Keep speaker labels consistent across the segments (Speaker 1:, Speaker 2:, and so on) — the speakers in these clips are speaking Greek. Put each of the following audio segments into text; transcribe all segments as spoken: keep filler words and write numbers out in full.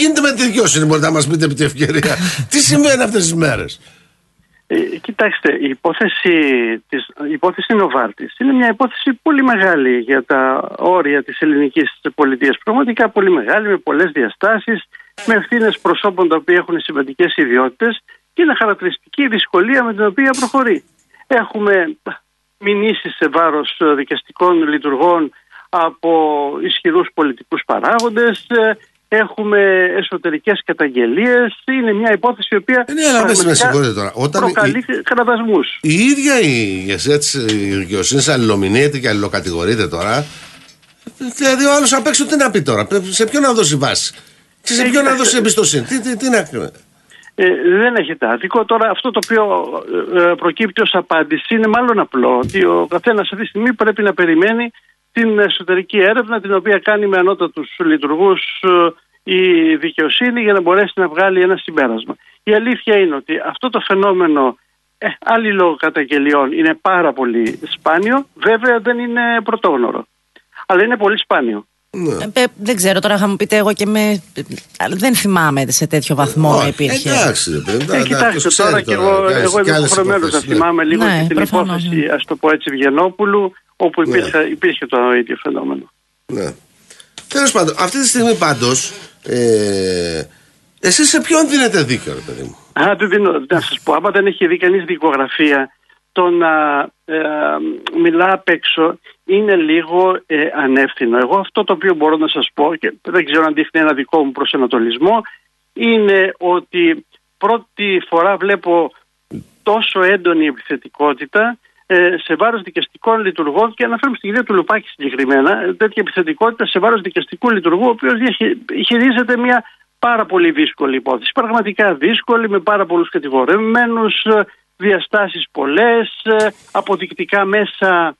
Speaker 1: γίνεται με τη δικαιοσύνη, μπορείτε να μας πείτε επί τη ευκαιρία? Τι συμβαίνει αυτές τις μέρες?
Speaker 2: Ε, κοιτάξτε, η υπόθεση, της, η υπόθεση Νοβάρτης είναι μια υπόθεση πολύ μεγάλη για τα όρια της ελληνικής πολιτείας. Πραγματικά πολύ μεγάλη, με πολλές διαστάσεις, με ευθύνες προσώπων τα οποία έχουν σημαντικές ιδιότητες και είναι χαρακτηριστική η δυσκολία με την οποία προχωρεί. Έχουμε μηνύσεις σε βάρος δικαστικών λειτουργών από ισχυρούς πολιτικούς παράγοντες. Έχουμε εσωτερικές καταγγελίες. Είναι μια υπόθεση η οποία
Speaker 1: ναι, αλλά με συγχωρείτε τώρα. Όταν
Speaker 2: προκαλεί η... κραδασμούς.
Speaker 1: Η ίδια η ηγεσία της δικαιοσύνης αλληλομηνύεται και αλληλοκατηγορείται τώρα. Δηλαδή ο άλλος απ' έξω τι να πει τώρα? Σε ποιον να δώσει βάση? Και σε ποιον να δώσει εμπιστοσύνη? Τι, τι, τι να κάνει?
Speaker 2: Ε, δεν έχετε άδικο. Τώρα αυτό το οποίο ε, προκύπτει ως απάντηση είναι μάλλον απλό. Ότι ο καθένας αυτή τη στιγμή πρέπει να περιμένει την εσωτερική έρευνα, την οποία κάνει με ανώτατους λειτουργούς ε, η δικαιοσύνη, για να μπορέσει να βγάλει ένα συμπέρασμα. Η αλήθεια είναι ότι αυτό το φαινόμενο ε, αλληλοκαταγγελιών είναι πάρα πολύ σπάνιο. Βέβαια δεν είναι πρωτόγνωρο, αλλά είναι πολύ σπάνιο.
Speaker 3: Ναι. Ε, δεν ξέρω, τώρα θα μου πείτε, εγώ και με... δεν θυμάμαι σε τέτοιο βαθμό να υπήρχε.
Speaker 1: Εντάξει,
Speaker 2: ε, κοιτάξτε τώρα, και εγώ, εγώ είμαι υποχρεωμένος να θυμάμαι λίγο ναι, και την προφανώς. Υπόθεση, ας το πω έτσι, Βγενόπουλου, όπου υπήρχε, ναι. υπήρχε το ίδιο φαινόμενο.
Speaker 1: Ναι. Τέλος πάντων, αυτή τη στιγμή πάντως, ε, εσείς σε ποιον δίνετε δίκιο, ρε παιδί μου?
Speaker 2: Α, δεν δίνω, να σας πω, άμα δεν έχει δει κανείς δικογραφία, το να ε, μιλά απ' έξω είναι λίγο ε, ανεύθυνο. Εγώ αυτό το οποίο μπορώ να σας πω, και δεν ξέρω αν δείχνει ένα δικό μου προσανατολισμό, είναι ότι πρώτη φορά βλέπω τόσο έντονη επιθετικότητα ε, σε βάρος δικαστικών λειτουργών, και αναφέρομαι στην κυρία του Λουπάκη συγκεκριμένα, τέτοια επιθετικότητα σε βάρος δικαστικού λειτουργού, ο οποίος χειρίζεται μια πάρα πολύ δύσκολη υπόθεση. Πραγματικά δύσκολη, με πάρα πολλούς κατηγορεμένους, διαστάσεις πολλές, αποδεικτικά μέσα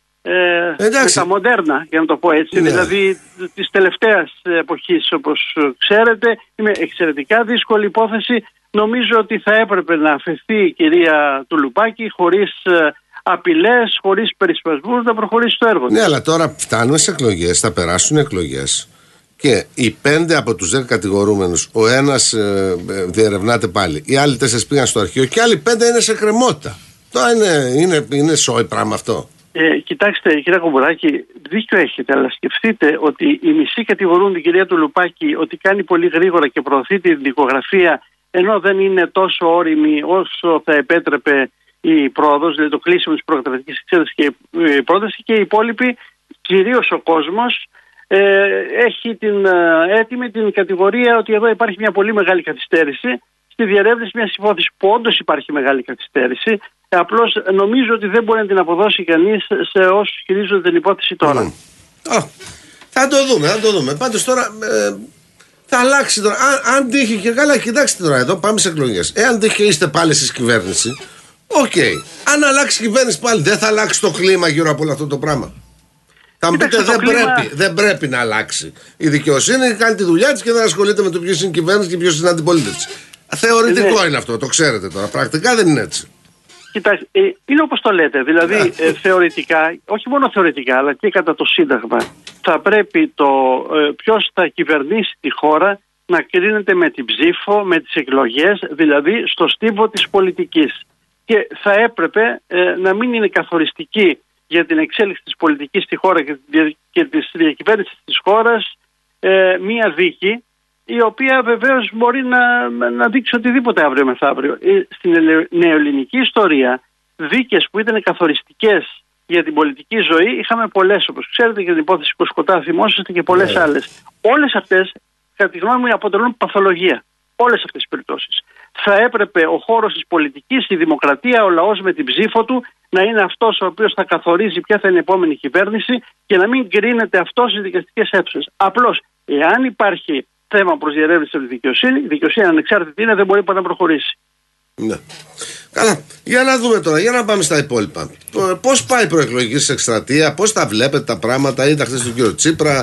Speaker 2: ε, με τα μοντέρνα, για να το πω έτσι, ναι. Δηλαδή της τελευταίας εποχής, όπως ξέρετε. Είναι εξαιρετικά δύσκολη υπόθεση. Νομίζω ότι θα έπρεπε να αφαιθεί η κυρία του Λουπάκη χωρίς απειλές, χωρίς περισπασμούς, να προχωρήσει το έργο.
Speaker 1: Ναι, αλλά τώρα φτάνουμε σε εκλογές, θα περάσουν εκλογές. Και οι πέντε από τους δέκα κατηγορούμενους, ο ένας ε, διερευνάται πάλι. Οι άλλοι τέσσερις πήγαν στο αρχείο και οι άλλοι πέντε είναι σε κρεμότητα. Τώρα είναι, είναι, είναι σόι πράγμα αυτό.
Speaker 2: Ε, κοιτάξτε, κύριε Κομπουράκη, δίκιο έχετε, αλλά σκεφτείτε ότι οι μισοί κατηγορούν την κυρία του Λουπάκη ότι κάνει πολύ γρήγορα και προωθεί την δικογραφία, ενώ δεν είναι τόσο όριμη όσο θα επέτρεπε η πρόοδος, δηλαδή το κλείσιμο της προκαταρκτικής εξέτασης και η πρόταση, και οι υπόλοιποι, κυρίως ο κόσμος, Ε, έχει την, ε, έτοιμη την κατηγορία ότι εδώ υπάρχει μια πολύ μεγάλη καθυστέρηση στη διερεύνηση μιας υπόθεσης που όντως υπάρχει μεγάλη καθυστέρηση. Ε, απλώς νομίζω ότι δεν μπορεί να την αποδώσει κανείς σε όσους χειρίζονται την υπόθεση τώρα.
Speaker 1: Mm. Oh, θα το δούμε, θα το δούμε. Πάντως τώρα ε, θα αλλάξει τώρα. Αν, αν τύχει και καλά, κοιτάξτε τώρα, εδώ πάμε σε εκλογές. Εάν τύχει και είστε πάλι στις κυβέρνηση, οκ. Okay. Αν αλλάξει η κυβέρνηση πάλι, δεν θα αλλάξει το κλίμα γύρω από όλο αυτό το πράγμα? Θα μου πείτε, δεν, κλίμα... πρέπει, δεν πρέπει να αλλάξει. Η δικαιοσύνη κάνει τη δουλειά της και δεν ασχολείται με το ποιος είναι η κυβέρνηση και ποιος είναι η αντιπολίτευση. Θεωρητικό ναι. είναι αυτό, το ξέρετε τώρα. Πρακτικά δεν είναι έτσι.
Speaker 2: Κοιτάξτε, ε, είναι όπως το λέτε. Δηλαδή, ε, θεωρητικά, όχι μόνο θεωρητικά, αλλά και κατά το Σύνταγμα, θα πρέπει το ε, ποιος θα κυβερνήσει τη χώρα να κρίνεται με την ψήφο, με τις εκλογές, δηλαδή στο στίβο της πολιτικής. Και θα έπρεπε ε, να μην είναι καθοριστική για την εξέλιξη της πολιτικής στη χώρα και της διακυβέρνησης της χώρας ε, μία δίκη, η οποία βεβαίως μπορεί να, να δείξει οτιδήποτε αύριο μεθαύριο. Ε, στην νεοελληνική ιστορία, δίκες που ήταν καθοριστικές για την πολιτική ζωή είχαμε πολλές, όπως ξέρετε, για την υπόθεση Κοσκοτά, θυμόσαστε, και πολλές yeah. άλλες. Όλες αυτές, κατά τη γνώμη μου, αποτελούν παθολογία. Όλες αυτές τις περιπτώσεις. Θα έπρεπε ο χώρος της πολιτικής, η δημοκρατία, ο λαός με την ψήφο του να είναι αυτός ο οποίος θα καθορίζει ποια θα είναι η επόμενη κυβέρνηση και να μην κρίνεται αυτός στις δικαστικές αίθουσες. Απλώς, εάν υπάρχει θέμα προς διερεύνηση από τη δικαιοσύνη, η δικαιοσύνη ανεξάρτητη είναι, δεν μπορεί να προχωρήσει.
Speaker 1: Ναι. Καλά. Για να δούμε τώρα, για να πάμε στα υπόλοιπα. Πώς πάει η προεκλογική σας εκστρατεία, πώς τα βλέπετε τα πράγματα? Είδα χθες τον κύριο Τσίπρα.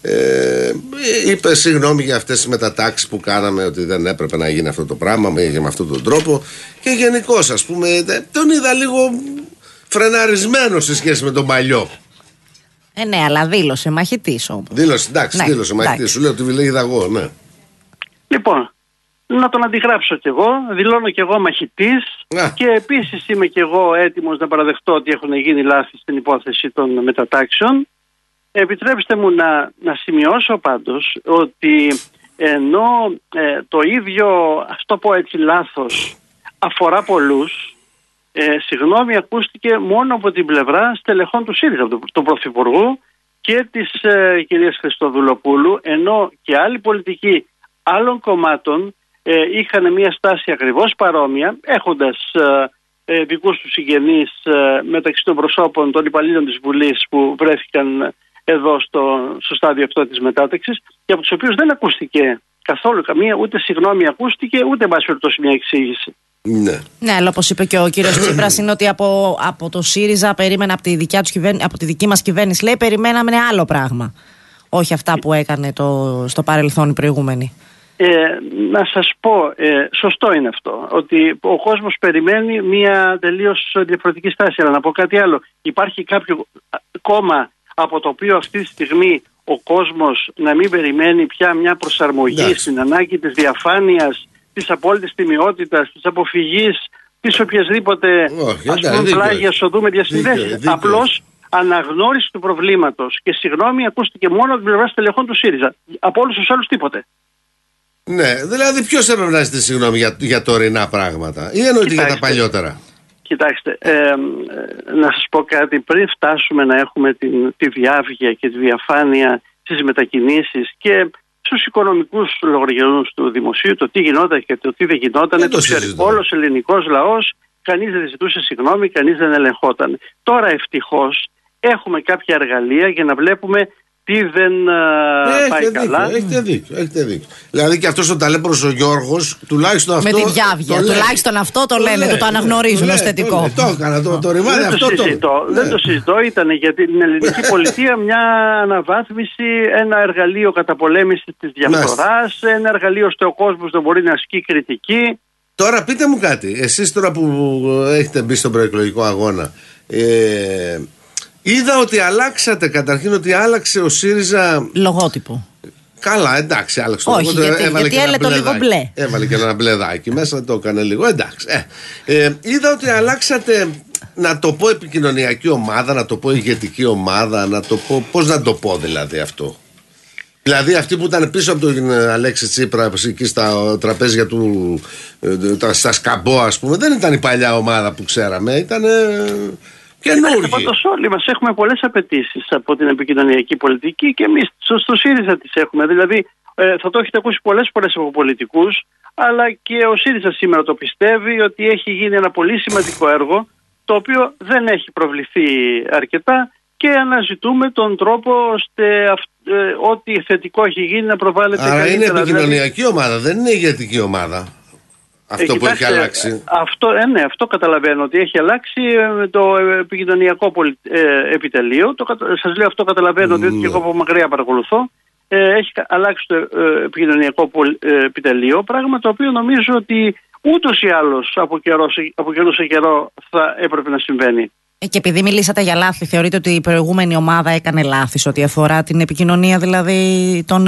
Speaker 1: Ε, είπε συγγνώμη για αυτές τις μετατάξεις που κάναμε, ότι δεν έπρεπε να γίνει αυτό το πράγμα με, με αυτόν τον τρόπο. Και γενικώς, ας πούμε, τον είδα λίγο φρεναρισμένο σε σχέση με τον παλιό.
Speaker 3: Ε, ναι, αλλά δήλωσε μαχητής όμως.
Speaker 1: Δήλωσε, εντάξει, ναι, δήλωσε μαχητής. Σου λέω ότι λέγει εγώ, ναι.
Speaker 2: Λοιπόν, να τον αντιγράψω κι εγώ, δηλώνω κι εγώ μαχητής και επίσης είμαι κι εγώ έτοιμος να παραδεχτώ ότι έχουν γίνει λάθη στην υπόθεση των μετατάξεων. Επιτρέψτε μου να, να σημειώσω πάντως ότι ενώ ε, το ίδιο, ας το πω έτσι, λάθος αφορά πολλούς, ε, συγγνώμη ακούστηκε μόνο από την πλευρά στελεχών του ΣΥΡΙΖΑ, του, του Πρωθυπουργού και της ε, κυρίας Χριστοδουλοπούλου, ενώ και άλλοι πολιτικοί άλλων κομμάτων ε, είχαν μια στάση ακριβώς παρόμοια, έχοντας ε, ε, δικούς τους συγγενείς ε, μεταξύ των προσώπων των υπαλλήλων της Βουλής που βρέθηκαν εδώ στο, στο στάδιο αυτό της μετάταξης και από τους οποίους δεν ακούστηκε καθόλου καμία, ούτε συγγνώμη ακούστηκε, ούτε εν πάση περιπτώσει μια εξήγηση.
Speaker 1: Ναι.
Speaker 3: Ναι, αλλά όπως είπε και ο κύριος Τσίπρας, είναι ότι από, από το ΣΥΡΙΖΑ περίμενα, από τη, δικιά τους κυβέρνηση, από τη δική μας κυβέρνηση, λέει, περιμέναμε ένα άλλο πράγμα. Όχι αυτά που έκανε το, στο παρελθόν η προηγούμενη.
Speaker 2: Ε, να σας πω, ε, σωστό είναι αυτό, ότι ο κόσμος περιμένει μια τελείως διαφορετική στάση. Αλλά να πω κάτι άλλο. Υπάρχει κάποιο κόμμα από το οποίο αυτή τη στιγμή ο κόσμος να μην περιμένει πια μια προσαρμογή yeah. στην ανάγκη της διαφάνειας, της απόλυτης τιμιότητας, της αποφυγής, της οποιασδήποτε oh, ας πούμε πλάγιας οδού με διασυνδέσεις. Απλώς αναγνώριση του προβλήματος και συγγνώμη ακούστηκε μόνο από την πλευρά στελεχών του ΣΥΡΙΖΑ. Από όλους τους άλλους τίποτε.
Speaker 1: Ναι, δηλαδή ποιος έπρεπε να ζητήσει συγγνώμη για, για τωρινά πράγματα ή εννοείται για τα παλιότερα?
Speaker 2: Κοιτάξτε, ε, ε, να σας πω κάτι, πριν φτάσουμε να έχουμε την, τη διάβγεια και τη διαφάνεια στις μετακινήσεις και στους οικονομικούς λογαριασμούς του δημοσίου, το τι γινόταν και το τι δεν γινόταν, το ξέρει όλος ο ελληνικός λαός, κανείς δεν ζητούσε συγγνώμη, κανείς δεν ελεγχόταν. Τώρα ευτυχώς έχουμε κάποια εργαλεία για να βλέπουμε τι δεν uh, πάει
Speaker 1: δίκιο,
Speaker 2: καλά.
Speaker 1: Έχετε δίκιο, έχετε δίκιο. Δηλαδή και αυτός ο ταλέπορος ο Γιώργος, τουλάχιστον αυτό.
Speaker 3: Με τη διάβγεια, το τουλάχιστον λέει. Αυτό το, το λένε, το, το αναγνωρίζουν ως θετικό.
Speaker 1: Το έκανα, το, το ρημάδι αυτό.
Speaker 2: Δεν το συζητώ, το, δεν ναι. το συζητώ, ήταν για την ελληνική πολιτεία μια αναβάθμιση, ένα εργαλείο καταπολέμησης της διαφθοράς, ένα εργαλείο ώστε ο κόσμος να μπορεί να ασκεί κριτική.
Speaker 1: Τώρα πείτε μου κάτι, εσείς τώρα που έχετε μπει στον προεκλογικό αγώνα, ε, είδα ότι αλλάξατε, καταρχήν ότι άλλαξε ο ΣΥΡΙΖΑ
Speaker 3: λογότυπο.
Speaker 1: Καλά, εντάξει, άλλαξε το
Speaker 3: λογότυπο. Όχι, γιατί, γιατί έλε το λίγο μπλε.
Speaker 1: Έβαλε και ένα μπλεδάκι μέσα, το έκανε λίγο, εντάξει. Ε, ε, είδα ότι αλλάξατε, να το πω επικοινωνιακή ομάδα, να το πω ηγετική ομάδα, να το πω, πώς να το πω δηλαδή αυτό. Δηλαδή αυτοί που ήταν πίσω από τον Αλέξη Τσίπρα εκεί στα τραπέζια του, στα Σκαμπό ας πούμε, δεν ήταν η παλιά ομάδα που ξέραμε, ήταν καινούργιοι.
Speaker 2: Πάντως όλοι μας έχουμε πολλές απαιτήσεις από την επικοινωνιακή πολιτική και εμείς στο, στο ΣΥΡΙΖΑ τις έχουμε. Δηλαδή ε, θα το έχετε ακούσει πολλές φορές από πολιτικούς, αλλά και ο ΣΥΡΙΖΑ σήμερα το πιστεύει ότι έχει γίνει ένα πολύ σημαντικό έργο το οποίο δεν έχει προβληθεί αρκετά και αναζητούμε τον τρόπο ώστε ε, ό,τι θετικό έχει γίνει να προβάλλεται.
Speaker 1: Άρα είναι επικοινωνιακή δηλαδή ομάδα, δεν είναι ηγετική ομάδα. Αυτό ε, που κοιτάξτε, έχει αλλάξει.
Speaker 2: Αυτό, ε, ναι, αυτό καταλαβαίνω ότι έχει αλλάξει ε, το επικοινωνιακό πολι, ε, επιτελείο. Το, σας λέω αυτό καταλαβαίνω, mm. διότι και εγώ από μακριά παρακολουθώ. Ε, έχει αλλάξει το ε, επικοινωνιακό πολι, ε, επιτελείο, πράγμα το οποίο νομίζω ότι ούτως ή άλλως από καιρό, από καιρό σε καιρό θα έπρεπε να συμβαίνει.
Speaker 3: Και επειδή μιλήσατε για λάθη, θεωρείτε ότι η προηγούμενη ομάδα έκανε λάθη ό,τι αφορά την επικοινωνία, δηλαδή τον,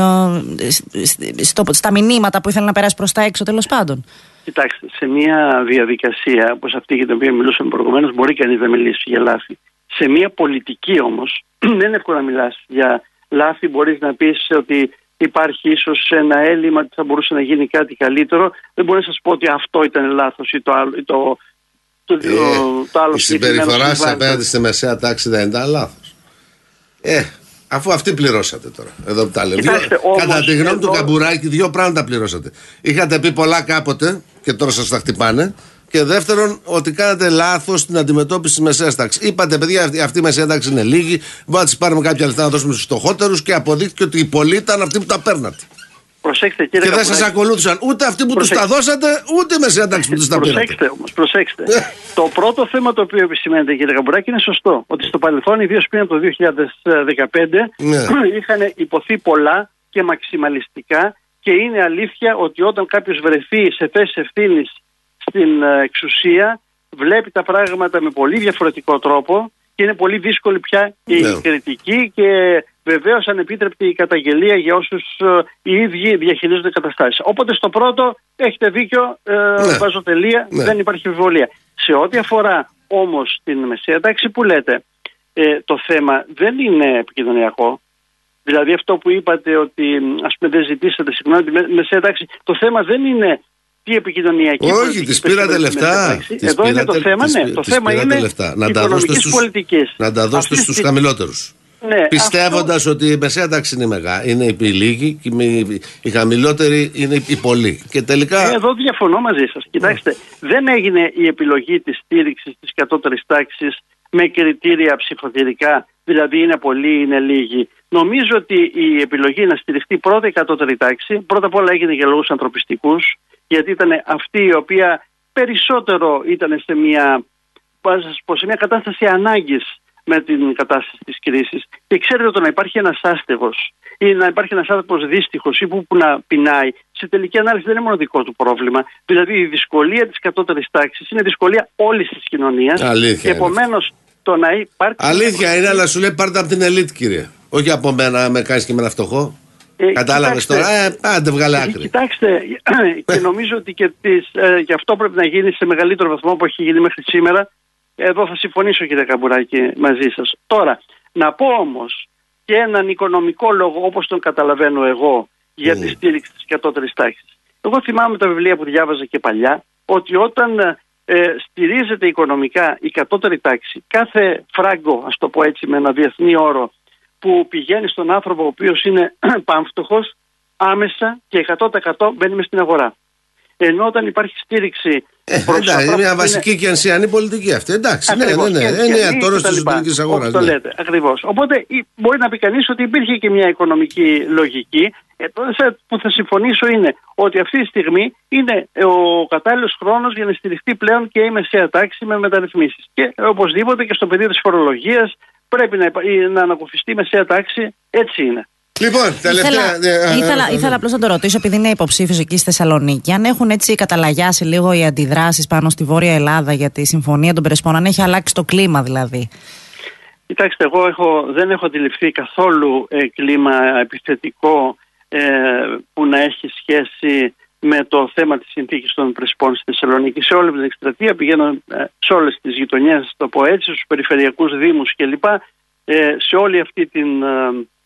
Speaker 3: στο, στα μηνύματα που ήθελε να περάσει προς τα έξω, τέλος πάντων?
Speaker 2: Κοιτάξτε, σε μια διαδικασία όπως αυτή για την οποία μιλούσαμε προηγουμένως, μπορεί κανείς να μιλήσει για λάθη. Σε μια πολιτική όμως, δεν είναι εύκολο να μιλάς για λάθη. Μπορείς να πεις ότι υπάρχει ίσως ένα έλλειμμα, ότι θα μπορούσε να γίνει κάτι καλύτερο. Δεν μπορεί να σας πω ότι αυτό ήταν λάθος ή το άλλο. Ή το, Το,
Speaker 1: ε, το άλλο η συμπεριφορά σας απέναντι στη μεσαία τάξη δεν ήταν λάθος. Ε, αφού αυτοί πληρώσατε τώρα. Εδώ που τα λέω. Κατά τη γνώμη εδώ... του Καμπουράκη, δύο πράγματα πληρώσατε. Είχατε πει πολλά κάποτε και τώρα σας τα χτυπάνε. Και δεύτερον, ότι κάνατε λάθος στην αντιμετώπιση της μεσαίας τάξης. Είπατε, παιδιά, αυτή, αυτή η μεσαία τάξη είναι λίγη. Μπορούμε να τις πάρουμε κάποια λεφτά να δώσουμε στους φτωχότερους και αποδείχθηκε ότι οι πολλοί ήταν αυτοί που τα παίρνατε.
Speaker 2: Προσέξτε, κύριε
Speaker 1: και δεν σας ακολούθησαν ούτε αυτοί που τους τα δώσατε, ούτε η μεσαία τάξη που τους τα πήρατε.
Speaker 2: Προσέξτε όμως, προσέξτε. Το πρώτο θέμα το οποίο επισημαίνεται, κύριε Καμπουράκη, είναι σωστό. Ότι στο παρελθόν, ιδίως πριν από το δύο χιλιάδες δεκαπέντε, ναι. είχαν υποθεί πολλά και μαξιμαλιστικά και είναι αλήθεια ότι όταν κάποιος βρεθεί σε θέση ευθύνης στην εξουσία, βλέπει τα πράγματα με πολύ διαφορετικό τρόπο και είναι πολύ δύσκολη πια η
Speaker 1: ναι.
Speaker 2: κριτική και βεβαίως ανεπίτρεπτη η καταγγελία για όσους ε, οι ίδιοι διαχειρίζονται καταστάσεις. Οπότε στο πρώτο έχετε δίκιο, ε,
Speaker 1: ναι.
Speaker 2: βάζω τελεία,
Speaker 1: ναι.
Speaker 2: δεν υπάρχει αμφιβολία. Σε ό,τι αφορά όμως την μεσαία τάξη που λέτε, ε, το θέμα δεν είναι επικοινωνιακό. Δηλαδή αυτό που είπατε ότι ας πούμε δεν ζητήσατε συγγνώμη τη μεσαία τάξη, το θέμα δεν είναι τι επικοινωνιακή
Speaker 1: όχι,
Speaker 2: πολιτική.
Speaker 1: Όχι, τις πήρατε λεφτά.
Speaker 2: Εδώ είναι το θέμα, ναι. Το θέμα είναι οικονομικής πολιτικής.
Speaker 1: Να τα δώσετε στους
Speaker 2: Αυτή...
Speaker 1: χαμηλότερους.
Speaker 2: Ναι,
Speaker 1: πιστεύοντας
Speaker 2: αυτό...
Speaker 1: ότι η μεσαία τάξη είναι μεγάλη, είναι οι λίγοι και οι χαμηλότεροι είναι οι πολλοί. Και τελικά...
Speaker 2: ε, εδώ διαφωνώ μαζί σας. Κοιτάξτε, mm. δεν έγινε η επιλογή της στήριξης της κατώτερης τάξης με κριτήρια ψηφοδηρικά, δηλαδή είναι πολλοί, είναι λίγοι. Νομίζω ότι η επιλογή να στηριχτεί πρώτα η κατώτερη τάξη, πρώτα απ' όλα έγινε για λόγους ανθρωπιστικούς, γιατί ήταν αυτή η οποία περισσότερο ήταν σε μια, σε μια κατάσταση ανάγκης με την κατάσταση της κρίσης. Και ξέρετε ότι να υπάρχει ένας άστεγος ή να υπάρχει ένας άνθρωπος δύστιχος ή που, που να πεινάει, σε τελική ανάλυση δεν είναι μόνο δικό του πρόβλημα. Δηλαδή η δυσκολία της κατώτερης τάξης είναι δυσκολία όλης της κοινωνίας.
Speaker 1: Αλήθεια.
Speaker 2: Και επομένως το να υπάρχει.
Speaker 1: Αλήθεια είναι, αλλά σου λέει πάρτε από την ελίτ, κύριε. Όχι από μένα, με κάνεις και με ένα φτωχό. Ε, Κατάλαβες τώρα, ε, άντε βγάλε άκρη.
Speaker 2: Κοιτάξτε, και νομίζω ότι και, τις, ε, και αυτό πρέπει να γίνει σε μεγαλύτερο βαθμό από έχει γίνει μέχρι σήμερα. Εδώ θα συμφωνήσω, κύριε Καμπουράκη, μαζί σας. Τώρα, να πω όμως και έναν οικονομικό λόγο, όπως τον καταλαβαίνω εγώ, για mm. τη στήριξη της κατώτερης τάξης. Εγώ θυμάμαι τα βιβλία που διάβαζα και παλιά, ότι όταν ε, στηρίζεται οικονομικά η κατώτερη τάξη, κάθε φράγκο, ας το πω έτσι με ένα διεθνή όρο, που πηγαίνει στον άνθρωπο ο οποίος είναι πάμφτωχος, άμεσα και εκατό τοις εκατό μπαίνει μες στην αγορά. Ενώ όταν υπάρχει στήριξη.
Speaker 1: Ε, εντάξει, είναι μια βασική είναι... και ανσιανή πολιτική αυτή. Εντάξει, ακριβώς, ναι, ναι, ναι. Είναι τώρα τη εσωτερική αγορά.
Speaker 2: Το λέτε, ακριβώς. Οπότε μπορεί να πει κανείς ότι υπήρχε και μια οικονομική λογική. Ε, που θα συμφωνήσω είναι ότι αυτή τη στιγμή είναι ο κατάλληλος χρόνος για να στηριχτεί πλέον και η μεσαία τάξη με μεταρρυθμίσεις. Και οπωσδήποτε και στο πεδίο της φορολογίας πρέπει να, να ανακουφιστεί η μεσαία τάξη. Έτσι είναι.
Speaker 1: Λοιπόν, τελευταία.
Speaker 3: Ήθελα, ήθελα, ήθελα απλώς να το ρωτήσω, επειδή είναι υποψήφιος εκεί στη Θεσσαλονίκη, αν έχουν έτσι καταλαγιάσει λίγο οι αντιδράσεις πάνω στη Βόρεια Ελλάδα για τη Συμφωνία των Πρεσπών, αν έχει αλλάξει το κλίμα δηλαδή.
Speaker 2: Κοιτάξτε, εγώ έχω, δεν έχω αντιληφθεί καθόλου ε, κλίμα επιθετικό ε, που να έχει σχέση με το θέμα της συνθήκης των Πρεσπών στη Θεσσαλονίκη. Σε όλη την εκστρατεία πηγαίνω ε, σε όλες τις γειτονιές, το πω έτσι, στους περιφερειακούς δήμους κλπ. Ε, σε όλη αυτή την. Ε,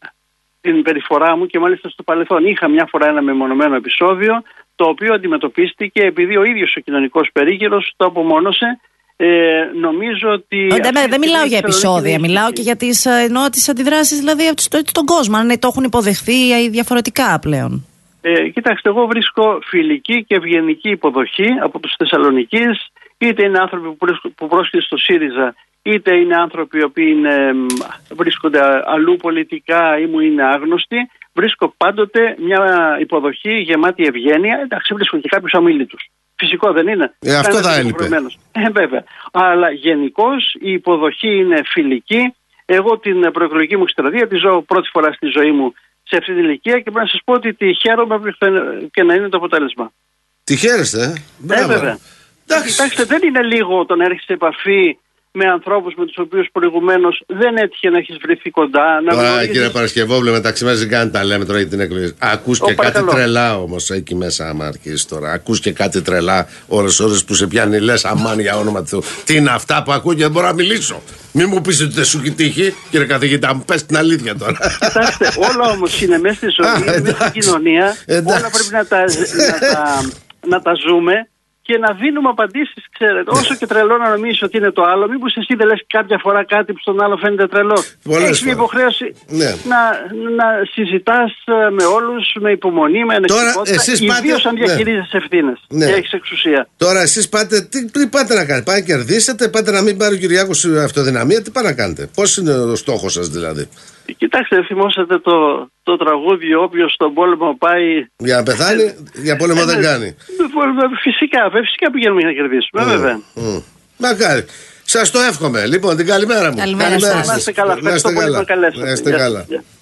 Speaker 2: την περιφορά μου και μάλιστα στο παρελθόν είχα μια φορά ένα μεμονωμένο επεισόδιο το οποίο αντιμετωπίστηκε επειδή ο ίδιος ο κοινωνικός περίγυρος το απομόνωσε. Ε, νομίζω ότι. Δεν
Speaker 3: δε, δε μιλάω για επεισόδια, μιλάω και για τις, εννοώ, τις αντιδράσεις δηλαδή στον κόσμο. Αν το έχουν υποδεχθεί διαφορετικά πλέον.
Speaker 2: Ε, κοιτάξτε, εγώ βρίσκω φιλική και ευγενική υποδοχή από τους Θεσσαλονικείς, είτε είναι άνθρωποι που πρόσκειται στο ΣΥΡΙΖΑ, είτε είναι άνθρωποι οι οποίοι είναι, βρίσκονται αλλού πολιτικά ή μου είναι άγνωστοι. Βρίσκω πάντοτε μια υποδοχή γεμάτη ευγένεια. Εντάξει, βρίσκω και κάποιους αμίλητους. Φυσικό δεν είναι.
Speaker 1: Ε, αυτό θα έλειπε.
Speaker 2: Ε, βέβαια. Αλλά γενικώς η υποδοχή είναι φιλική. Εγώ την προεκλογική μου εκστρατεία τη ζω πρώτη φορά στη ζωή μου σε αυτή την ηλικία και πρέπει να σας πω ότι τη χαίρομαι και να είναι το αποτέλεσμα.
Speaker 1: Τη χαίρεστε, ε?
Speaker 2: Ε, βέβαια. Κοιτάξτε, δεν είναι λίγο το να έρχεσαι σε επαφή με ανθρώπους με τους οποίους προηγουμένως δεν έτυχε να έχεις βρεθεί κοντά. Να
Speaker 1: τώρα, γνωρίζεις... κύριε Παρασκευόπουλε, μεταξύ μας δεν κάνει τα λέμε τώρα για την εκλογή. Ακούς και κάτι τρελά όμως εκεί μέσα, άμα αρχίσεις τώρα. Ακούς και κάτι τρελά ώρες ώρες που σε πιάνει, λες αμάν για όνομα του Θεού. Τι είναι αυτά που ακούω και δεν μπορώ να μιλήσω. Μην μου πεις ότι δεν σου έχει τύχει, κύριε καθηγητά, μου πες την αλήθεια τώρα. Κοιτάξτε,
Speaker 2: όλα όμως είναι μέσα στη ζωή, μέσα στην κοινωνία. Όλα πρέπει να τα, να, τα, να τα ζούμε. Και να δίνουμε απαντήσεις, ξέρετε. Όσο και τρελό να νομίζεις ότι είναι το άλλο, μήπως εσύ δεν λες κάποια φορά κάτι που στον άλλο φαίνεται τρελό. Έχεις μια υποχρέωση ναι. να, να συζητάς με όλους με υπομονή, με ανεκτικότητα, ιδίως αν διαχειρίζεσαι ναι. ευθύνες ναι. και έχεις εξουσία.
Speaker 1: Τώρα εσείς πάτε, τι, τι πάτε να κάνετε, πάτε να κερδίσετε, πάτε να μην πάρει ο Κυριάκος αυτοδυναμία, τι πάτε να κάνετε, πώς είναι ο στόχος σας δηλαδή.
Speaker 2: Κοιτάξτε, θυμόσατε το, το τραγούδι «Όποιος στον πόλεμο πάει».
Speaker 1: Για να πεθάνει, για πόλεμο δεν κάνει.
Speaker 2: Φυσικά, φυσικά πηγαίνουμε για να κερδίσουμε, mm, βέβαια.
Speaker 1: Mm. Μακάρι. Σας το εύχομαι. Λοιπόν, την καλημέρα μου.
Speaker 3: Καλημέρα σας.
Speaker 2: Να είστε καλά. Ευχαριστώ πολύ που με καλέσατε.
Speaker 1: Να είστε καλά.